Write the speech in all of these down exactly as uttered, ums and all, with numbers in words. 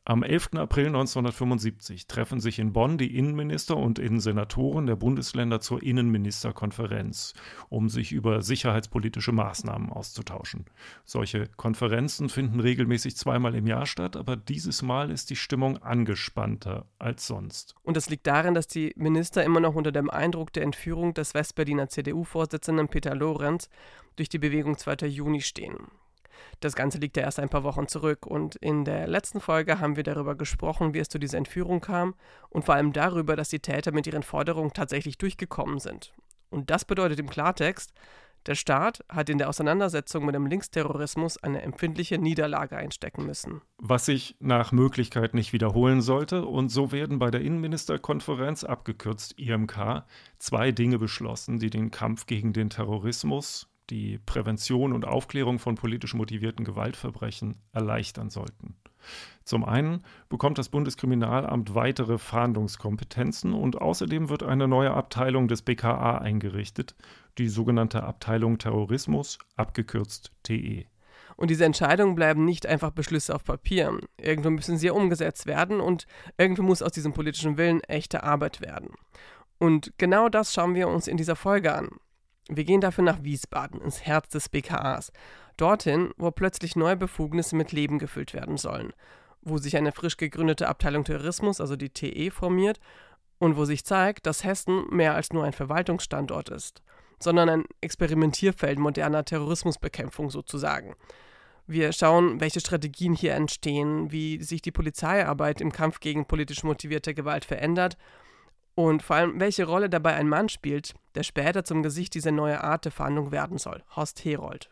Am elften April neunzehnhundertfünfundsiebzig treffen sich in Bonn die Innenminister und Innensenatoren der Bundesländer zur Innenministerkonferenz, um sich über sicherheitspolitische Maßnahmen auszutauschen. Solche Konferenzen finden regelmäßig zweimal im Jahr statt, aber dieses Mal ist die Stimmung angespannter als sonst. Und das liegt darin, dass die Minister immer noch unter dem Eindruck der Entführung des Westberliner C D U-Vorsitzenden Peter Lorenz durch die Bewegung zweiter Juni stehen. Das Ganze liegt ja erst ein paar Wochen zurück und in der letzten Folge haben wir darüber gesprochen, wie es zu dieser Entführung kam und vor allem darüber, dass die Täter mit ihren Forderungen tatsächlich durchgekommen sind. Und das bedeutet im Klartext, der Staat hat in der Auseinandersetzung mit dem Linksterrorismus eine empfindliche Niederlage einstecken müssen. Was sich nach Möglichkeit nicht wiederholen sollte, und so werden bei der Innenministerkonferenz, abgekürzt I M K, zwei Dinge beschlossen, die den Kampf gegen den Terrorismus, die Prävention und Aufklärung von politisch motivierten Gewaltverbrechen erleichtern sollten. Zum einen bekommt das Bundeskriminalamt weitere Fahndungskompetenzen und außerdem wird eine neue Abteilung des B K A eingerichtet, die sogenannte Abteilung Terrorismus, abgekürzt T E. Und diese Entscheidungen bleiben nicht einfach Beschlüsse auf Papier. Irgendwo müssen sie ja umgesetzt werden und irgendwo muss aus diesem politischen Willen echte Arbeit werden. Und genau das schauen wir uns in dieser Folge an. Wir gehen dafür nach Wiesbaden, ins Herz des B K As. Dorthin, wo plötzlich neue Befugnisse mit Leben gefüllt werden sollen. Wo sich eine frisch gegründete Abteilung Terrorismus, also die T E, formiert und wo sich zeigt, dass Hessen mehr als nur ein Verwaltungsstandort ist, sondern ein Experimentierfeld moderner Terrorismusbekämpfung sozusagen. Wir schauen, welche Strategien hier entstehen, wie sich die Polizeiarbeit im Kampf gegen politisch motivierte Gewalt verändert und vor allem, welche Rolle dabei ein Mann spielt, der später zum Gesicht dieser neuen Art der Fahndung werden soll, Horst Herold.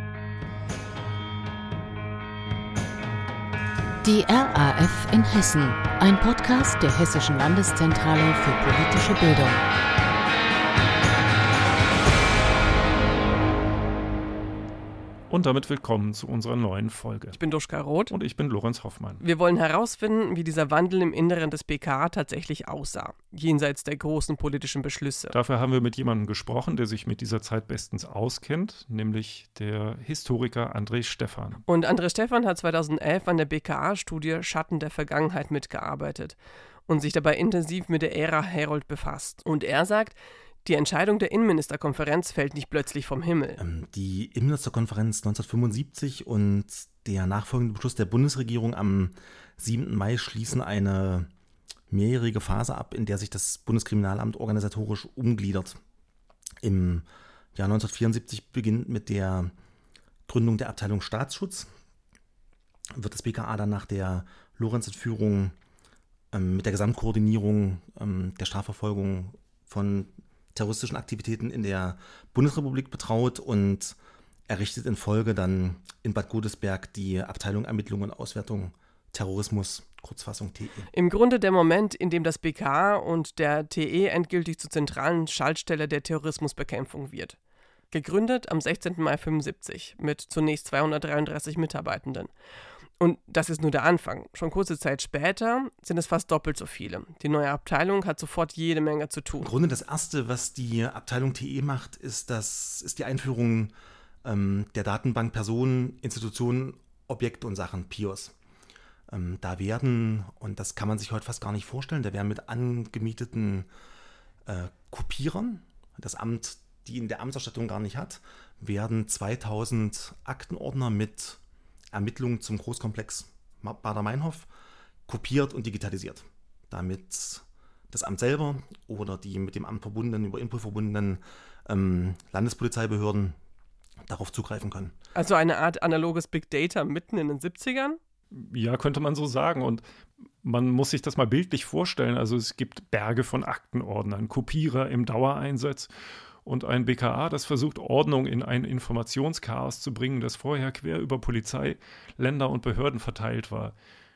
Die R A F in Hessen, ein Podcast der Hessischen Landeszentrale für politische Bildung. Und damit willkommen zu unserer neuen Folge. Ich bin Duschka Roth. Und ich bin Lorenz Hoffmann. Wir wollen herausfinden, wie dieser Wandel im Inneren des B K A tatsächlich aussah, jenseits der großen politischen Beschlüsse. Dafür haben wir mit jemandem gesprochen, der sich mit dieser Zeit bestens auskennt, nämlich der Historiker André Stephan. Und André Stephan hat zweitausendelf an der B K A-Studie Schatten der Vergangenheit mitgearbeitet und sich dabei intensiv mit der Ära Herold befasst. Und er sagt, die Entscheidung der Innenministerkonferenz fällt nicht plötzlich vom Himmel. Die Innenministerkonferenz neunzehnhundertfünfundsiebzig und der nachfolgende Beschluss der Bundesregierung am siebten Mai schließen eine mehrjährige Phase ab, in der sich das Bundeskriminalamt organisatorisch umgliedert. Im Jahr neunzehnhundertvierundsiebzig beginnt mit der Gründung der Abteilung Staatsschutz, wird das B K A dann nach der Lorenz-Entführung ähm, mit der Gesamtkoordinierung ähm, der Strafverfolgung von terroristischen Aktivitäten in der Bundesrepublik betraut und errichtet in Folge dann in Bad Godesberg die Abteilung Ermittlung und Auswertung Terrorismus, Kurzfassung T E. Im Grunde der Moment, in dem das B K A und der T E endgültig zur zentralen Schaltstelle der Terrorismusbekämpfung wird. Gegründet am sechzehnten Mai fünfundsiebzig mit zunächst zweihundertdreiunddreißig Mitarbeitenden. Und das ist nur der Anfang. Schon kurze Zeit später sind es fast doppelt so viele. Die neue Abteilung hat sofort jede Menge zu tun. Im Grunde das Erste, was die Abteilung T E macht, ist, das, ist die Einführung ähm, der Datenbank Personen, Institutionen, Objekte und Sachen, P I O S. Ähm, da werden, und das kann man sich heute fast gar nicht vorstellen, da werden mit angemieteten äh, Kopierern, das Amt, die in der Amtsausstattung gar nicht hat, werden zweitausend Aktenordner mit Ermittlungen zum Großkomplex Baader-Meinhof kopiert und digitalisiert, damit das Amt selber oder die mit dem Amt verbundenen, über Impul verbundenen ähm, Landespolizeibehörden darauf zugreifen können. Also eine Art analoges Big Data mitten in den siebzigern? Ja, könnte man so sagen. Und man muss sich das mal bildlich vorstellen. Also es gibt Berge von Aktenordnern, Kopierer im Dauereinsatz und ein B K A, das versucht, Ordnung in ein Informationschaos zu bringen, das vorher quer über Polizei, Länder und Behörden verteilt war.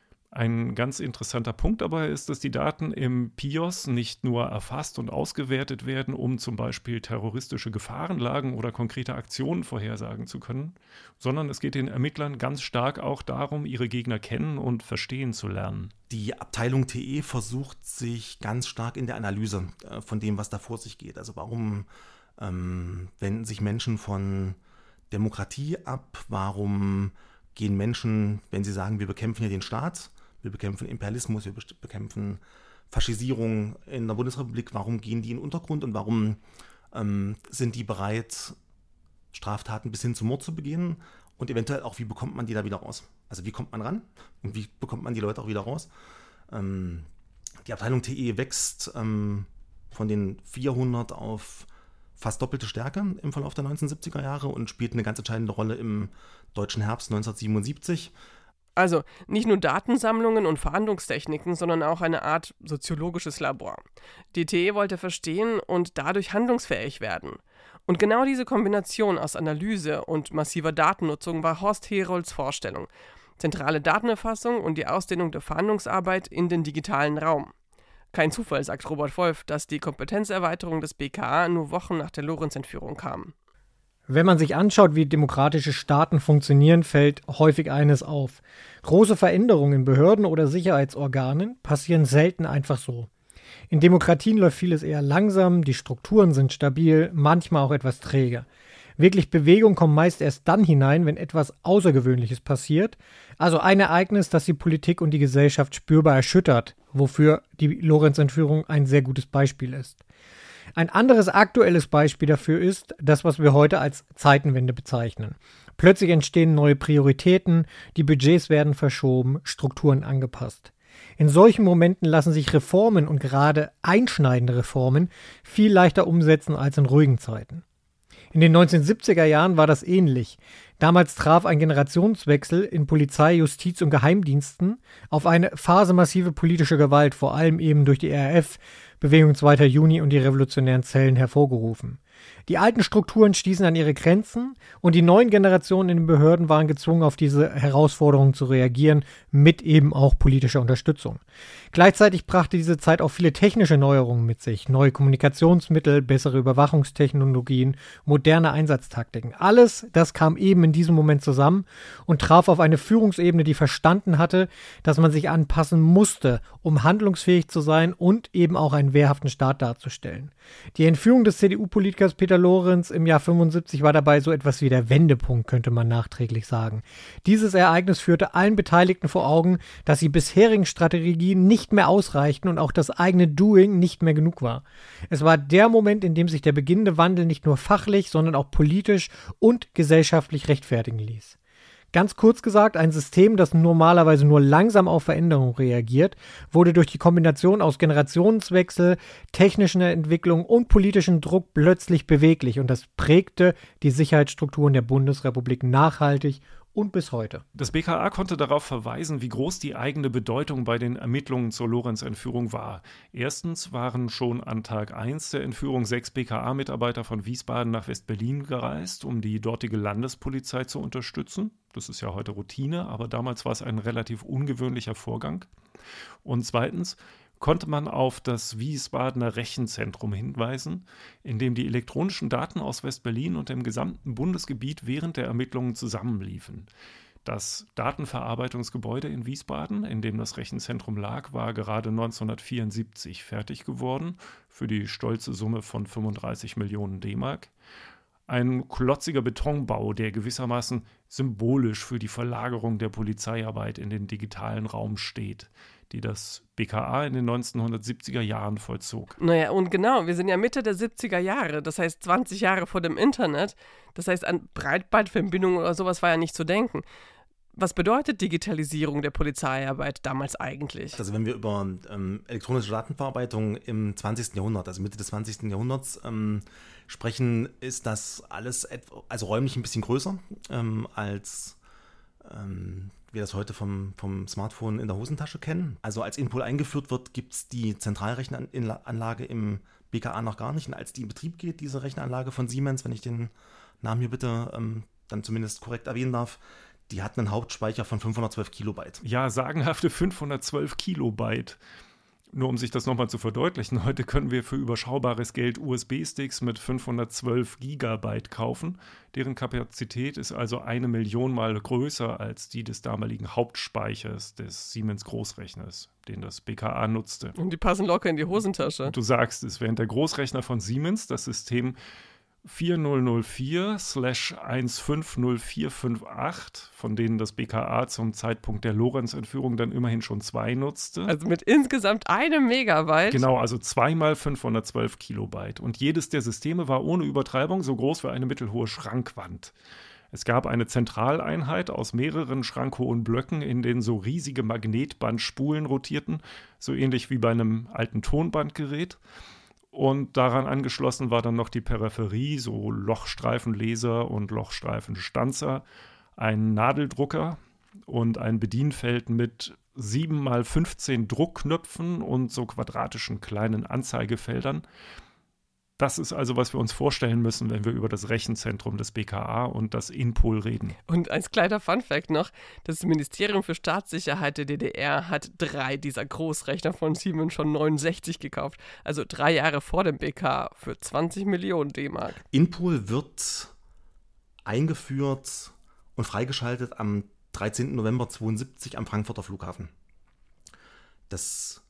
Ein ganz interessanter Punkt dabei ist, dass die Daten im P I O S nicht nur erfasst und ausgewertet werden, um zum Beispiel terroristische Gefahrenlagen oder konkrete Aktionen vorhersagen zu können, sondern es geht den Ermittlern ganz stark auch darum, ihre Gegner kennen und verstehen zu lernen. Die Abteilung T E versucht sich ganz stark in der Analyse äh, von dem, was da vor sich geht. Also warum ähm, wenden sich Menschen von Demokratie ab? Warum gehen Menschen, wenn sie sagen, wir bekämpfen hier den Staat, wir bekämpfen Imperialismus, wir bekämpfen Faschisierung in der Bundesrepublik. Warum gehen die in den Untergrund und warum ähm, sind die bereit, Straftaten bis hin zum Mord zu begehen? Und eventuell auch, wie bekommt man die da wieder raus? Also wie kommt man ran und wie bekommt man die Leute auch wieder raus? Ähm, die Abteilung T E wächst ähm, von den vierhundert auf fast doppelte Stärke im Verlauf der neunzehnhundertsiebziger Jahre und spielt eine ganz entscheidende Rolle im deutschen Herbst neunzehnhundertsiebenundsiebzig. Also nicht nur Datensammlungen und Verhandlungstechniken, sondern auch eine Art soziologisches Labor. Die T E wollte verstehen und dadurch handlungsfähig werden. Und genau diese Kombination aus Analyse und massiver Datennutzung war Horst Herolds Vorstellung. Zentrale Datenerfassung und die Ausdehnung der Verhandlungsarbeit in den digitalen Raum. Kein Zufall, sagt Robert Wolf, dass die Kompetenzerweiterung des B K A nur Wochen nach der Lorenz-Entführung kam. Wenn man sich anschaut, wie demokratische Staaten funktionieren, fällt häufig eines auf. Große Veränderungen in Behörden oder Sicherheitsorganen passieren selten einfach so. In Demokratien läuft vieles eher langsam, die Strukturen sind stabil, manchmal auch etwas träge. Wirklich Bewegung kommt meist erst dann hinein, wenn etwas Außergewöhnliches passiert, also ein Ereignis, das die Politik und die Gesellschaft spürbar erschüttert, wofür die Lorenz-Entführung ein sehr gutes Beispiel ist. Ein anderes aktuelles Beispiel dafür ist das, was wir heute als Zeitenwende bezeichnen. Plötzlich entstehen neue Prioritäten, die Budgets werden verschoben, Strukturen angepasst. In solchen Momenten lassen sich Reformen und gerade einschneidende Reformen viel leichter umsetzen als in ruhigen Zeiten. In den neunzehnhundertsiebziger Jahren war das ähnlich. Damals traf ein Generationswechsel in Polizei, Justiz und Geheimdiensten auf eine Phase massive politischer Gewalt, vor allem eben durch die R A F, Bewegung zweiter Juni und die revolutionären Zellen hervorgerufen. Die alten Strukturen stießen an ihre Grenzen und die neuen Generationen in den Behörden waren gezwungen, auf diese Herausforderungen zu reagieren, mit eben auch politischer Unterstützung. Gleichzeitig brachte diese Zeit auch viele technische Neuerungen mit sich, neue Kommunikationsmittel, bessere Überwachungstechnologien, moderne Einsatztaktiken. Alles das kam eben in diesem Moment zusammen und traf auf eine Führungsebene, die verstanden hatte, dass man sich anpassen musste, um handlungsfähig zu sein und eben auch einen wehrhaften Staat darzustellen. Die Entführung des C D U-Politikers Peter Lorenz im Jahr fünfundsiebzig war dabei so etwas wie der Wendepunkt, könnte man nachträglich sagen. Dieses Ereignis führte allen Beteiligten vor Augen, dass die bisherigen Strategien nicht mehr ausreichten und auch das eigene Doing nicht mehr genug war. Es war der Moment, in dem sich der beginnende Wandel nicht nur fachlich, sondern auch politisch und gesellschaftlich rechtfertigen ließ. Ganz kurz gesagt, ein System, das normalerweise nur langsam auf Veränderungen reagiert, wurde durch die Kombination aus Generationswechsel, technischer Entwicklung und politischem Druck plötzlich beweglich und das prägte die Sicherheitsstrukturen der Bundesrepublik nachhaltig und bis heute. Das B K A konnte darauf verweisen, wie groß die eigene Bedeutung bei den Ermittlungen zur Lorenz-Entführung war. Erstens waren schon an Tag eins der Entführung sechs B K A-Mitarbeiter von Wiesbaden nach West-Berlin gereist, um die dortige Landespolizei zu unterstützen. Das ist ja heute Routine, aber damals war es ein relativ ungewöhnlicher Vorgang. Und zweitens konnte man auf das Wiesbadener Rechenzentrum hinweisen, in dem die elektronischen Daten aus West-Berlin und dem gesamten Bundesgebiet während der Ermittlungen zusammenliefen. Das Datenverarbeitungsgebäude in Wiesbaden, in dem das Rechenzentrum lag, war gerade neunzehnhundertvierundsiebzig fertig geworden, für die stolze Summe von fünfunddreißig Millionen D-Mark. Ein klotziger Betonbau, der gewissermaßen symbolisch für die Verlagerung der Polizeiarbeit in den digitalen Raum steht, die das B K A in den neunzehnhundertsiebziger Jahren vollzog. Naja, und genau, wir sind ja Mitte der siebziger Jahre, das heißt zwanzig Jahre vor dem Internet. Das heißt, an Breitbandverbindungen oder sowas war ja nicht zu denken. Was bedeutet Digitalisierung der Polizeiarbeit damals eigentlich? Also wenn wir über ähm, elektronische Datenverarbeitung im zwanzigsten Jahrhundert, also Mitte des zwanzigsten Jahrhunderts ähm, sprechen, ist das alles etwa, also räumlich ein bisschen größer ähm, als ähm, wir das heute vom, vom Smartphone in der Hosentasche kennen. Also als Inpol eingeführt wird, gibt es die Zentralrechenanlage im B K A noch gar nicht. Und als die in Betrieb geht, diese Rechenanlage von Siemens, wenn ich den Namen hier bitte ähm, dann zumindest korrekt erwähnen darf, die hat einen Hauptspeicher von fünfhundertzwölf Kilobyte. Ja, sagenhafte fünfhundertzwölf Kilobyte. Nur um sich das nochmal zu verdeutlichen, heute können wir für überschaubares Geld U S B-Sticks mit fünfhundertzwölf Gigabyte kaufen. Deren Kapazität ist also eine Million Mal größer als die des damaligen Hauptspeichers des Siemens-Großrechners, den das B K A nutzte. Und die passen locker in die Hosentasche. Du sagst es, während der Großrechner von Siemens das System vier null null vier eins fünf null vier fünf acht, von denen das B K A zum Zeitpunkt der Lorenz-Entführung dann immerhin schon zwei nutzte. Also mit insgesamt einem Megabyte? Genau, also zweimal fünfhundertzwölf Kilobyte. Und jedes der Systeme war ohne Übertreibung so groß wie eine mittelhohe Schrankwand. Es gab eine Zentraleinheit aus mehreren schrankhohen Blöcken, in denen so riesige Magnetbandspulen rotierten, so ähnlich wie bei einem alten Tonbandgerät. Und daran angeschlossen war dann noch die Peripherie, so Lochstreifenleser und Lochstreifenstanzer, ein Nadeldrucker und ein Bedienfeld mit sieben mal fünfzehn Druckknöpfen und so quadratischen kleinen Anzeigefeldern. Das ist also, was wir uns vorstellen müssen, wenn wir über das Rechenzentrum des B K A und das INPOL reden. Und als kleiner Funfact noch, das Ministerium für Staatssicherheit der D D R hat drei dieser Großrechner von Siemens schon neunundsechzig gekauft. Also drei Jahre vor dem B K A für zwanzig Millionen D-Mark. INPOL wird eingeführt und freigeschaltet am dreizehnten November zweiundsiebzig am Frankfurter Flughafen. Das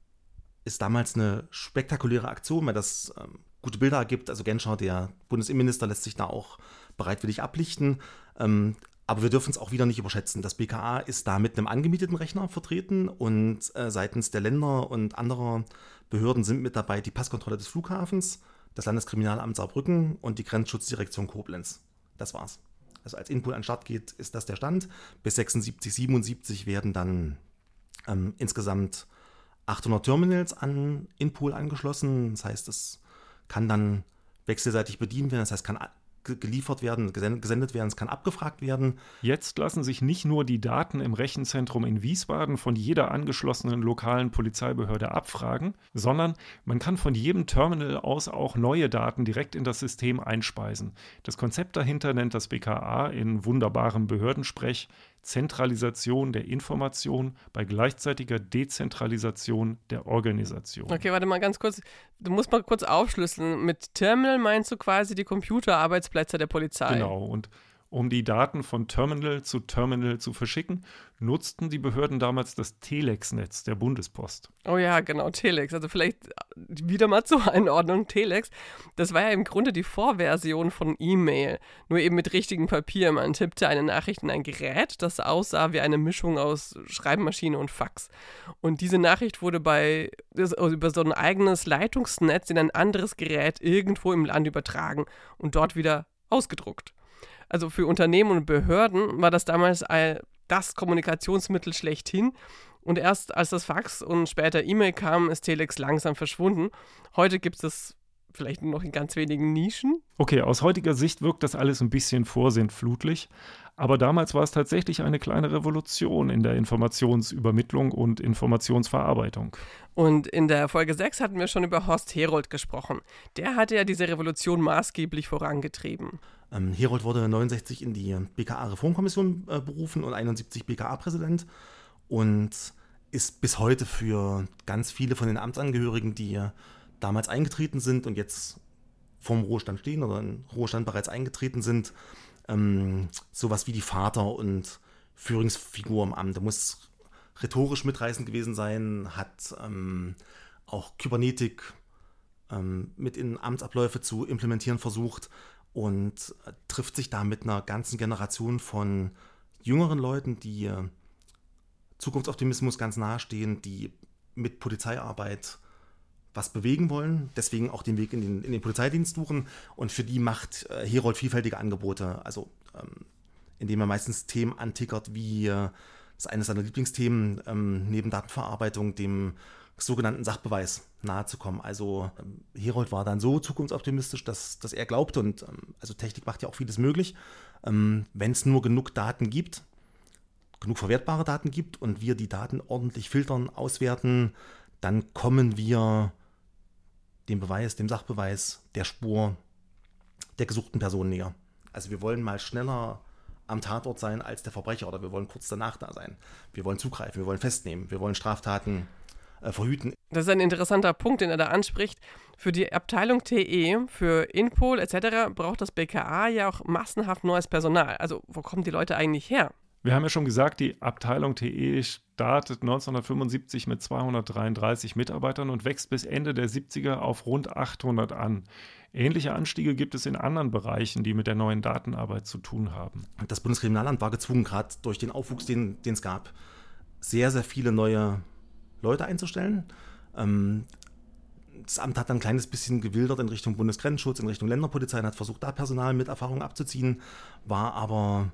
ist damals eine spektakuläre Aktion, weil das ähm, gute Bilder ergibt. Also Genscher, der Bundesinnenminister, lässt sich da auch bereitwillig ablichten. Ähm, aber wir dürfen es auch wieder nicht überschätzen. Das B K A ist da mit einem angemieteten Rechner vertreten und äh, seitens der Länder und anderer Behörden sind mit dabei die Passkontrolle des Flughafens, das Landeskriminalamt Saarbrücken und die Grenzschutzdirektion Koblenz. Das war's. Also als INPOL an den Start geht, ist das der Stand. Bis sechsundsiebzig, siebenundsiebzig werden dann ähm, insgesamt achthundert Terminals an INPOL angeschlossen. Das heißt, es kann dann wechselseitig bedient werden. Das heißt, kann geliefert werden, gesendet werden, es kann abgefragt werden. Jetzt lassen sich nicht nur die Daten im Rechenzentrum in Wiesbaden von jeder angeschlossenen lokalen Polizeibehörde abfragen, sondern man kann von jedem Terminal aus auch neue Daten direkt in das System einspeisen. Das Konzept dahinter nennt das B K A in wunderbarem Behördensprech Zentralisation der Information bei gleichzeitiger Dezentralisation der Organisation. Okay, warte mal ganz kurz. Du musst mal kurz aufschlüsseln. Mit Terminal meinst du quasi die Computerarbeitsplätze der Polizei? Genau, und um die Daten von Terminal zu Terminal zu verschicken, nutzten die Behörden damals das Telex-Netz der Bundespost. Oh ja, genau, Telex. Also vielleicht wieder mal zur Einordnung. Telex, das war ja im Grunde die Vorversion von E-Mail, nur eben mit richtigem Papier. Man tippte eine Nachricht in ein Gerät, das aussah wie eine Mischung aus Schreibmaschine und Fax. Und diese Nachricht wurde bei also über so ein eigenes Leitungsnetz in ein anderes Gerät irgendwo im Land übertragen und dort wieder ausgedruckt. Also für Unternehmen und Behörden war das damals das Kommunikationsmittel schlechthin. Und erst als das Fax und später E-Mail kam, ist Telex langsam verschwunden. Heute gibt es das vielleicht nur noch in ganz wenigen Nischen. Okay, aus heutiger Sicht wirkt das alles ein bisschen vorsintflutlich. Aber damals war es tatsächlich eine kleine Revolution in der Informationsübermittlung und Informationsverarbeitung. Und in der Folge sechs hatten wir schon über Horst Herold gesprochen. Der hatte ja diese Revolution maßgeblich vorangetrieben. Ähm, Herold wurde neunundsechzig in die B K A-Reformkommission äh, berufen und einundsiebzig B K A-Präsident und ist bis heute für ganz viele von den Amtsangehörigen, die damals eingetreten sind und jetzt vorm Ruhestand stehen oder in Ruhestand bereits eingetreten sind, ähm, sowas wie die Vater- und Führungsfigur im Amt. Er muss rhetorisch mitreißend gewesen sein, hat ähm, auch Kybernetik ähm, mit in Amtsabläufe zu implementieren versucht und äh, trifft sich da mit einer ganzen Generation von jüngeren Leuten, die äh, Zukunftsoptimismus ganz nahestehen, die mit Polizeiarbeit was bewegen wollen, deswegen auch den Weg in den, in den Polizeidienst suchen und für die macht äh, Herold vielfältige Angebote, also ähm, indem er meistens Themen antickert, wie äh, das ist eines seiner Lieblingsthemen, ähm, neben Datenverarbeitung dem sogenannten Sachbeweis nahezukommen. Also ähm, Herold war dann so zukunftsoptimistisch, dass, dass er glaubte, und ähm, also Technik macht ja auch vieles möglich, ähm, wenn es nur genug Daten gibt, genug verwertbare Daten gibt und wir die Daten ordentlich filtern, auswerten, dann kommen wir dem Beweis, dem Sachbeweis, der Spur der gesuchten Person näher. Also wir wollen mal schneller am Tatort sein als der Verbrecher oder wir wollen kurz danach da sein. Wir wollen zugreifen, wir wollen festnehmen, wir wollen Straftaten äh, verhüten. Das ist ein interessanter Punkt, den er da anspricht. Für die Abteilung T E, für INPOL et cetera braucht das B K A ja auch massenhaft neues Personal. Also wo kommen die Leute eigentlich her? Wir haben ja schon gesagt, die Abteilung T E startet neunzehnhundertfünfundsiebzig mit zweihundertdreiunddreißig Mitarbeitern und wächst bis Ende der siebziger auf rund achthundert an. Ähnliche Anstiege gibt es in anderen Bereichen, die mit der neuen Datenarbeit zu tun haben. Das Bundeskriminalamt war gezwungen, gerade durch den Aufwuchs, den, den es gab, sehr, sehr viele neue Leute einzustellen. Ähm, das Amt hat dann ein kleines bisschen gewildert in Richtung Bundesgrenzschutz, in Richtung Länderpolizei und hat versucht, da Personal mit Erfahrung abzuziehen, war aber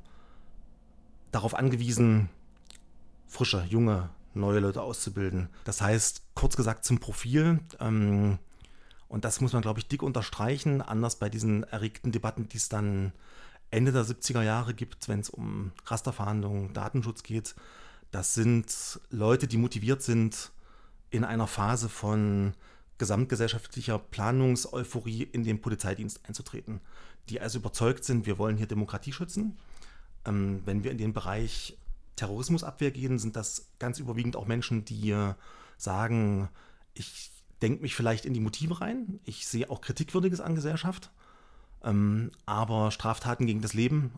darauf angewiesen, frische, junge, neue Leute auszubilden. Das heißt, kurz gesagt zum Profil, ähm, und das muss man, glaube ich, dick unterstreichen, anders bei diesen erregten Debatten, die es dann Ende der siebziger Jahre gibt, wenn es um Rasterfahndung, Datenschutz geht. Das sind Leute, die motiviert sind, in einer Phase von gesamtgesellschaftlicher Planungseuphorie in den Polizeidienst einzutreten. Die also überzeugt sind, wir wollen hier Demokratie schützen. Ähm, wenn wir in den Bereich Terrorismusabwehr gehen, sind das ganz überwiegend auch Menschen, die sagen, ich denke mich vielleicht in die Motive rein, ich sehe auch Kritikwürdiges an Gesellschaft, ähm, aber Straftaten gegen das Leben,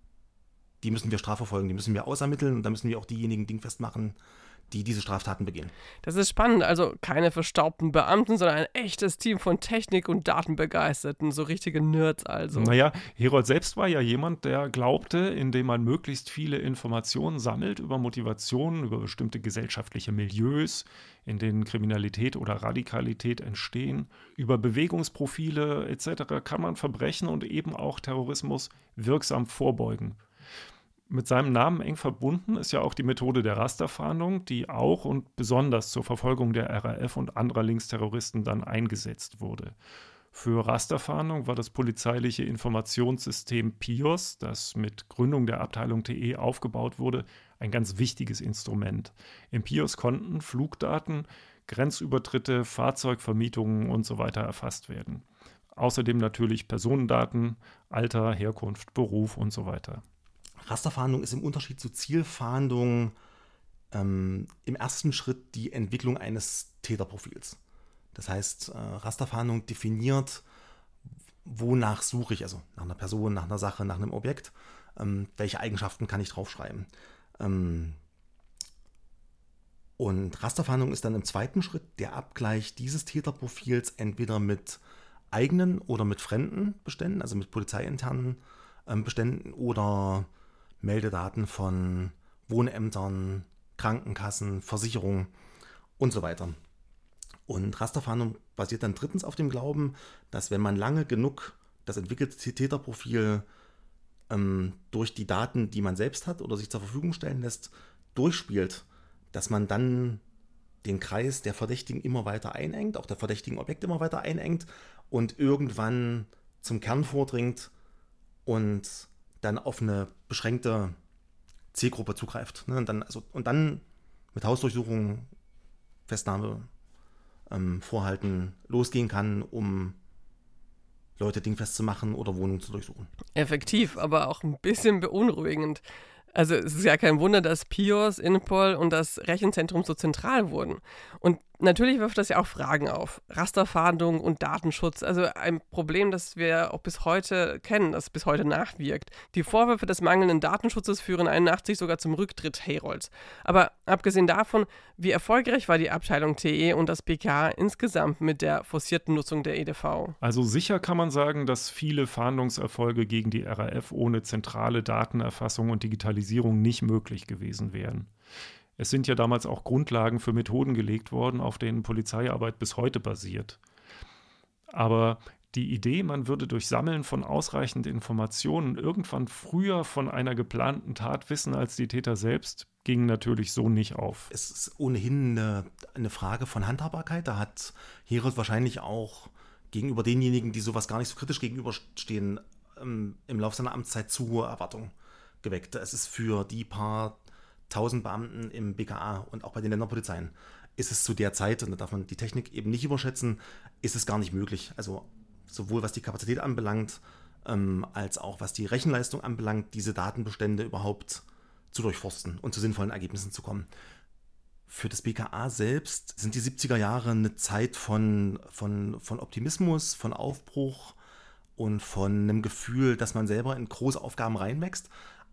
die müssen wir strafverfolgen, die müssen wir ausermitteln und da müssen wir auch diejenigen dingfest machen, die diese Straftaten begehen. Das ist spannend, also keine verstaubten Beamten, sondern ein echtes Team von Technik- und Datenbegeisterten, so richtige Nerds also. Naja, Herold selbst war ja jemand, der glaubte, indem man möglichst viele Informationen sammelt über Motivationen, über bestimmte gesellschaftliche Milieus, in denen Kriminalität oder Radikalität entstehen, über Bewegungsprofile et cetera kann man Verbrechen und eben auch Terrorismus wirksam vorbeugen. Mit seinem Namen eng verbunden ist ja auch die Methode der Rasterfahndung, die auch und besonders zur Verfolgung der R A F und anderer Linksterroristen dann eingesetzt wurde. Für Rasterfahndung war das polizeiliche Informationssystem PIOS, das mit Gründung der Abteilung T E aufgebaut wurde, ein ganz wichtiges Instrument. Im PIOS konnten Flugdaten, Grenzübertritte, Fahrzeugvermietungen und so weiter erfasst werden. Außerdem natürlich Personendaten, Alter, Herkunft, Beruf und so weiter. Rasterfahndung ist im Unterschied zu Zielfahndung ähm, im ersten Schritt die Entwicklung eines Täterprofils. Das heißt, äh, Rasterfahndung definiert, wonach suche ich, also nach einer Person, nach einer Sache, nach einem Objekt, ähm, welche Eigenschaften kann ich draufschreiben. Ähm, und Rasterfahndung ist dann im zweiten Schritt der Abgleich dieses Täterprofils entweder mit eigenen oder mit fremden Beständen, also mit polizeiinternen ähm, Beständen oder Meldedaten von Wohnämtern, Krankenkassen, Versicherungen und so weiter. Und Rasterfahndung basiert dann drittens auf dem Glauben, dass wenn man lange genug das entwickelte Täterprofil ähm, durch die Daten, die man selbst hat oder sich zur Verfügung stellen lässt, durchspielt, dass man dann den Kreis der Verdächtigen immer weiter einengt, auch der verdächtigen Objekte immer weiter einengt und irgendwann zum Kern vordringt und dann auf eine beschränkte Zielgruppe zugreift. Ne? Und, dann, also, und dann mit Hausdurchsuchung, Festnahme, ähm, Vorhalten losgehen kann, um Leute dingfest zu machen oder Wohnungen zu durchsuchen. Effektiv, aber auch ein bisschen beunruhigend. Also es ist ja kein Wunder, dass PIOS, Interpol und das Rechenzentrum so zentral wurden. Und natürlich wirft das ja auch Fragen auf. Rasterfahndung und Datenschutz, also ein Problem, das wir auch bis heute kennen, das bis heute nachwirkt. Die Vorwürfe des mangelnden Datenschutzes führen einundachtzig sogar zum Rücktritt Herolds. Aber abgesehen davon, wie erfolgreich war die Abteilung T E und das B K A insgesamt mit der forcierten Nutzung der E D V? Also sicher kann man sagen, dass viele Fahndungserfolge gegen die R A F ohne zentrale Datenerfassung und Digitalisierung nicht möglich gewesen wären. Es sind ja damals auch Grundlagen für Methoden gelegt worden, auf denen Polizeiarbeit bis heute basiert. Aber die Idee, man würde durch Sammeln von ausreichend Informationen irgendwann früher von einer geplanten Tat wissen als die Täter selbst, ging natürlich so nicht auf. Es ist ohnehin eine, eine Frage von Handhabbarkeit. Da hat Herold wahrscheinlich auch gegenüber denjenigen, die sowas gar nicht so kritisch gegenüberstehen, ähm, im Laufe seiner Amtszeit zu hohe Erwartungen geweckt. Es ist für die paar tausend Beamten im B K A und auch bei den Länderpolizeien ist es zu der Zeit, und da darf man die Technik eben nicht überschätzen, ist es gar nicht möglich. Also sowohl was die Kapazität anbelangt, ähm, als auch was die Rechenleistung anbelangt, diese Datenbestände überhaupt zu durchforsten und zu sinnvollen Ergebnissen zu kommen. Für das B K A selbst sind die siebziger Jahre eine Zeit von, von, von Optimismus, von Aufbruch und von einem Gefühl, dass man selber in große Aufgaben reinwächst.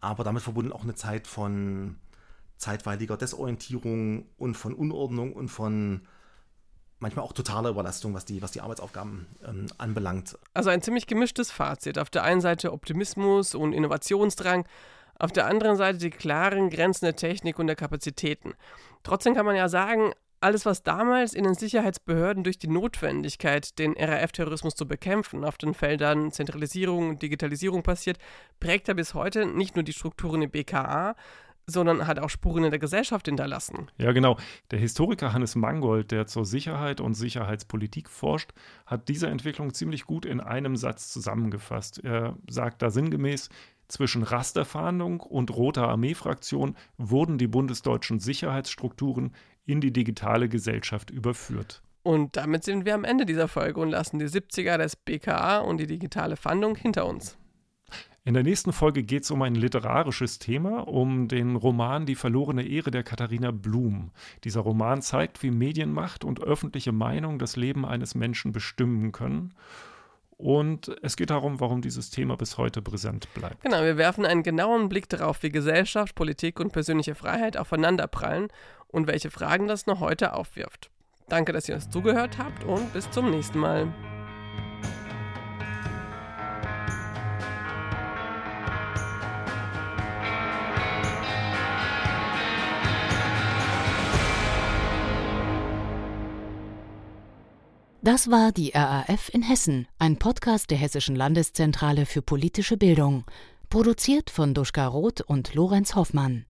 aber damit verbunden auch eine Zeit von zeitweiliger Desorientierung und von Unordnung und von manchmal auch totaler Überlastung, was die, was die Arbeitsaufgaben ähm, anbelangt. Also ein ziemlich gemischtes Fazit. Auf der einen Seite Optimismus und Innovationsdrang, auf der anderen Seite die klaren Grenzen der Technik und der Kapazitäten. Trotzdem kann man ja sagen, alles, was damals in den Sicherheitsbehörden durch die Notwendigkeit, den R A F-Terrorismus zu bekämpfen, auf den Feldern Zentralisierung und Digitalisierung passiert, prägt ja bis heute nicht nur die Strukturen im B K A, sondern hat auch Spuren in der Gesellschaft hinterlassen. Ja, genau. Der Historiker Hannes Mangold, der zur Sicherheit und Sicherheitspolitik forscht, hat diese Entwicklung ziemlich gut in einem Satz zusammengefasst. Er sagt da sinngemäß, zwischen Rasterfahndung und Roter Armee-Fraktion wurden die bundesdeutschen Sicherheitsstrukturen in die digitale Gesellschaft überführt. Und damit sind wir am Ende dieser Folge und lassen die siebziger des B K A und die digitale Fahndung hinter uns. In der nächsten Folge geht es um ein literarisches Thema, um den Roman Die verlorene Ehre der Katharina Blum. Dieser Roman zeigt, wie Medienmacht und öffentliche Meinung das Leben eines Menschen bestimmen können. Und es geht darum, warum dieses Thema bis heute präsent bleibt. Genau, wir werfen einen genauen Blick darauf, wie Gesellschaft, Politik und persönliche Freiheit aufeinanderprallen und welche Fragen das noch heute aufwirft. Danke, dass ihr uns zugehört habt und bis zum nächsten Mal. Das war die R A F in Hessen, ein Podcast der Hessischen Landeszentrale für politische Bildung, produziert von Duschka Roth und Lorenz Hoffmann.